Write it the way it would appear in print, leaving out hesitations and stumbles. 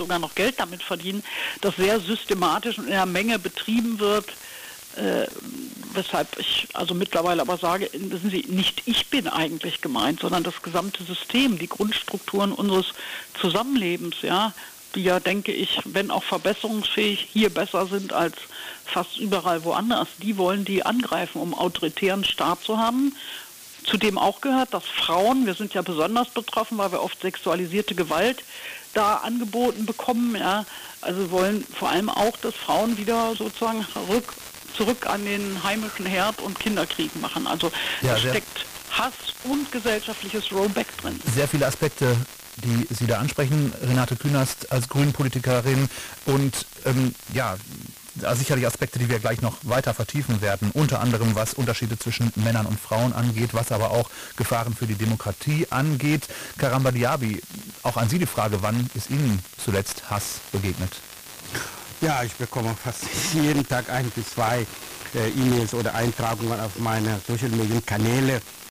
sogar noch Geld damit verdienen, das sehr systematisch und in der Menge betrieben wird. Weshalb ich also mittlerweile aber sage, wissen Sie, nicht ich bin eigentlich gemeint, sondern das gesamte System, die Grundstrukturen unseres Zusammenlebens, ja, die ja, denke ich, wenn auch verbesserungsfähig, hier besser sind als fast überall woanders. Die wollen die angreifen, um autoritären Staat zu haben. Zudem auch gehört, dass Frauen, wir sind ja besonders betroffen, weil wir oft sexualisierte Gewalt da angeboten bekommen, ja, also wollen vor allem auch, dass Frauen wieder sozusagen zurück an den heimischen Herd und Kinderkrieg machen. Also da steckt Hass und gesellschaftliches Rollback drin. Sehr viele Aspekte, die Sie da ansprechen, Renate Künast als Grünen-Politikerin und sicherlich Aspekte, die wir gleich noch weiter vertiefen werden, unter anderem was Unterschiede zwischen Männern und Frauen angeht, was aber auch Gefahren für die Demokratie angeht. Karamba Diaby, auch an Sie die Frage, wann ist Ihnen zuletzt Hass begegnet? Ja, ich bekomme fast jeden Tag 1 bis 2 E-Mails oder Eintragungen auf meine Social-Media-Kanäle